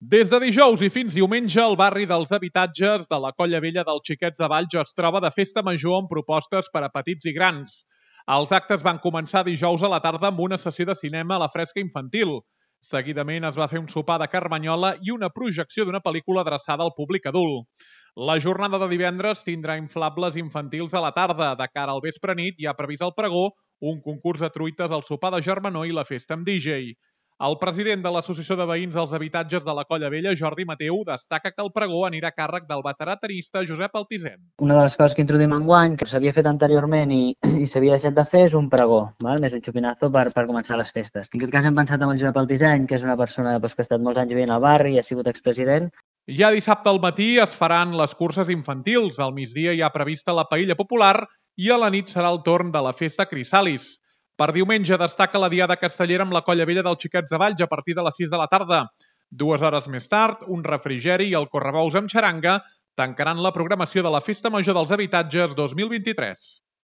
Des de dijous i fins diumenge, el barri dels habitatges de la Colla Vella del Xiquets de Valls es troba de festa major amb propostes per a petits i grans. Els actes van començar dijous a la tarda amb una sessió de cinema a la fresca infantil. Seguidament es va fer un sopar de carmanyola i una projecció d'una pel·lícula adreçada al públic adult. La jornada de divendres tindrà inflables infantils a la tarda. De cara al vespre-nit hi ha previst el pregó, un concurs de truites, el sopar de germanor i la festa amb DJ. El president de l'Associació de Veïns dels Habitatges de la Colla Vella, Jordi Mateu, destaca que el pregó anirà a càrrec del veterà tenista Josep Altisent. Una de les coses que introduïm enguany, que s'havia fet anteriorment i s'havia deixat de fer, és un pregó, més un xupinazo per començar les festes. En aquest cas hem pensat en el Josep Altisent, que és una persona que ha estat molts anys vivint al barri i ha sigut expresident. Ja dissabte al matí es faran les curses infantils, al migdia hi ha prevista la paella popular i a la nit serà el torn de la festa Crisalis. Per diumenge destaca la diada castellera amb la Colla Vella dels Xiquets de Valls a partir de les 6 de la tarda. 2 hores més tard, un refrigeri i el correbous amb xaranga tancaran la programació de la Festa Major dels Habitatges 2023.